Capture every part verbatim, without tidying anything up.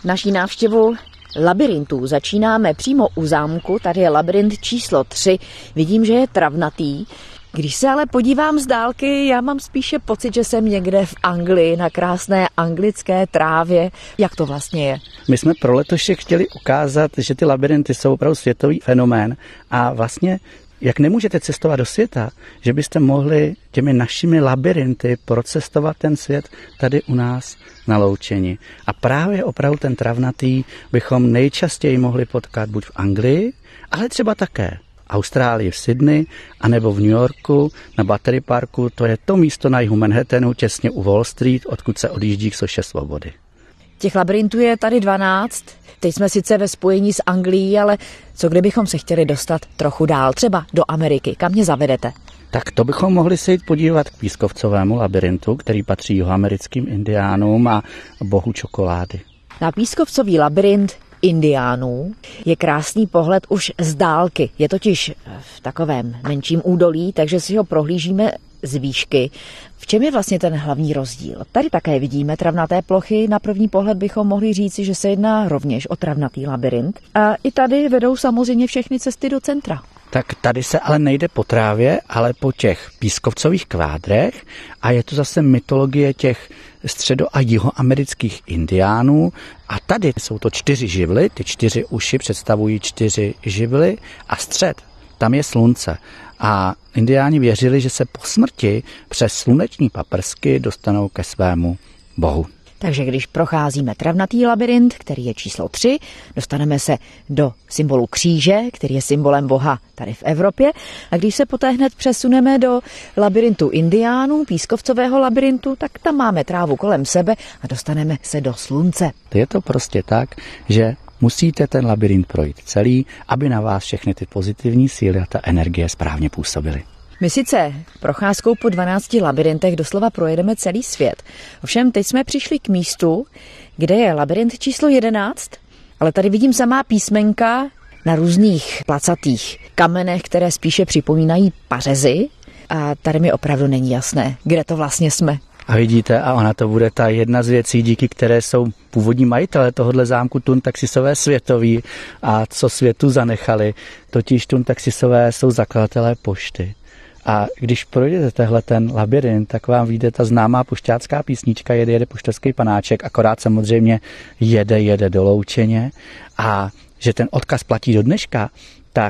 Naší návštěvu labyrintů začínáme přímo u zámku, tady je labyrint číslo tři, vidím, že je travnatý. Když se ale podívám z dálky, já mám spíše pocit, že jsem někde v Anglii, na krásné anglické trávě. Jak to vlastně je? My jsme pro letošek chtěli ukázat, že ty labyrinty jsou opravdu světový fenomén a vlastně jak nemůžete cestovat do světa, že byste mohli těmi našimi labyrinty procestovat ten svět tady u nás na Loučeni. A právě opravdu ten travnatý bychom nejčastěji mohli potkat buď v Anglii, ale třeba také Austrálii v Sydney, anebo v New Yorku na Battery Parku. To je to místo na jihu Manhattanu, těsně u Wall Street, odkud se odjíždí k soše Svobody. Těch labyrintů je tady dvanáct. Teď jsme sice ve spojení s Anglií, ale co kdybychom se chtěli dostat trochu dál, třeba do Ameriky? Kam mě zavedete? Tak to bychom mohli se jít podívat k pískovcovému labyrintu, který patří jihoamerickým indiánům a bohu čokolády. Na pískovcový labyrint indiánů je krásný pohled už z dálky. Je totiž v takovém menším údolí, takže si ho prohlížíme z výšky. V čem je vlastně ten hlavní rozdíl? Tady také vidíme travnaté plochy. Na první pohled bychom mohli říci, že se jedná rovněž o travnatý labyrint. A i tady vedou samozřejmě všechny cesty do centra. Tak tady se ale nejde po trávě, ale po těch pískovcových kvádrech a je to zase mytologie těch středo- a jihoamerických indiánů a tady jsou to čtyři živly, ty čtyři uši představují čtyři živly a střed, tam je slunce. A indiáni věřili, že se po smrti přes sluneční paprsky dostanou ke svému bohu. Takže když procházíme travnatý labyrint, který je číslo tři, dostaneme se do symbolu kříže, který je symbolem boha tady v Evropě. A když se poté hned přesuneme do labyrintu indiánů, pískovcového labyrintu, tak tam máme trávu kolem sebe a dostaneme se do slunce. Je to prostě tak, že musíte ten labyrint projít celý, aby na vás všechny ty pozitivní síly a ta energie správně působily. My sice procházkou po dvanácti labyrintech doslova projedeme celý svět. Ovšem teď jsme přišli k místu, kde je labyrint číslo jedenáct, ale tady vidím samá písmenka na různých placatých kamenech, které spíše připomínají pařezy. A tady mi opravdu není jasné, kde to vlastně jsme. A vidíte, a ona to bude ta jedna z věcí, díky které jsou původní majitelé tohohle zámku Tun Taxisové světoví a co světu zanechali. Totiž Tun Taxisové jsou zakladatelé pošty. A když projdete tehle ten labyrint, tak vám vyjde ta známá pušťácká písnička Jede, jede puštovský panáček, akorát samozřejmě jede, jede do Loučeně. A že ten odkaz platí do dneška, tak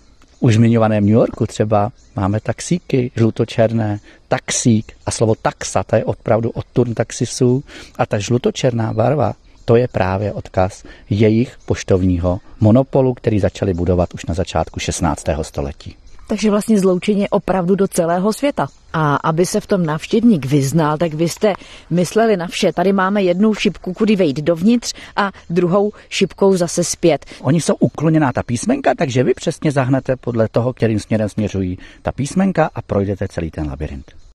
už zmiňovaném New Yorku třeba máme taxíky žlutočerné, taxík a slovo taxa, to je opravdu od Tun Taxisů a ta žlutočerná barva, to je právě odkaz jejich poštovního monopolu, který začali budovat už na začátku šestnáctého století. Takže vlastně zloučeně opravdu do celého světa. A aby se v tom návštěvník vyznal, tak vy jste mysleli na vše. Tady máme jednu šipku, kudy vejít dovnitř a druhou šipkou zase zpět. Oni jsou ukloněná ta písmenka, takže vy přesně zahnete podle toho, kterým směrem směřují ta písmenka a projdete celý ten labyrint.